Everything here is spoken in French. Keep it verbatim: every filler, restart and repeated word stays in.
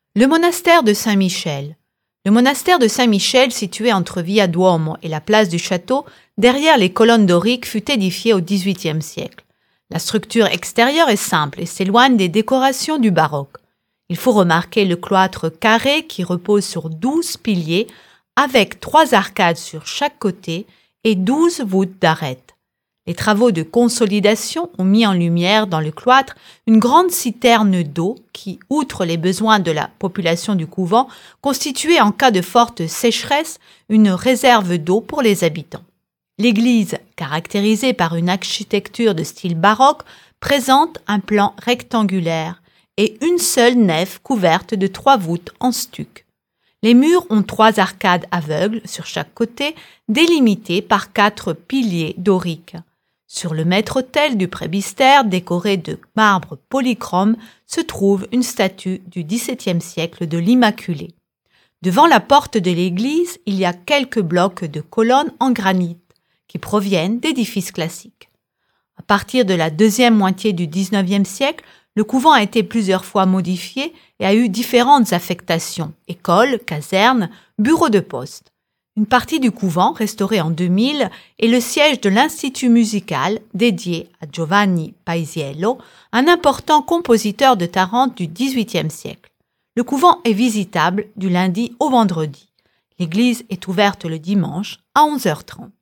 Le monastère de Saint-Michel. Le monastère de Saint-Michel, situé entre Via Duomo et la place du château, derrière les colonnes doriques, fut édifié au dix-huitième siècle. La structure extérieure est simple et s'éloigne des décorations du baroque. Il faut remarquer le cloître carré qui repose sur douze piliers avec trois arcades sur chaque côté et douze voûtes d'arêtes. Les travaux de consolidation ont mis en lumière dans le cloître une grande citerne d'eau qui, outre les besoins de la population du couvent, constituait en cas de forte sécheresse une réserve d'eau pour les habitants. L'église, caractérisée par une architecture de style baroque, présente un plan rectangulaire et une seule nef couverte de trois voûtes en stuc. Les murs ont trois arcades aveugles sur chaque côté, délimitées par quatre piliers doriques. Sur le maître-autel du présbytère, décoré de marbre polychrome, se trouve une statue du dix-septième siècle de l'Immaculée. Devant la porte de l'église, il y a quelques blocs de colonnes en granit qui proviennent d'édifices classiques. À partir de la deuxième moitié du dix-neuvième siècle, le couvent a été plusieurs fois modifié et a eu différentes affectations, écoles, casernes, bureaux de poste. Une partie du couvent, restaurée en deux mille, est le siège de l'Institut musical dédié à Giovanni Paisiello, un important compositeur de Tarente du dix-huitième siècle. Le couvent est visitable du lundi au vendredi. L'église est ouverte le dimanche à onze heures trente.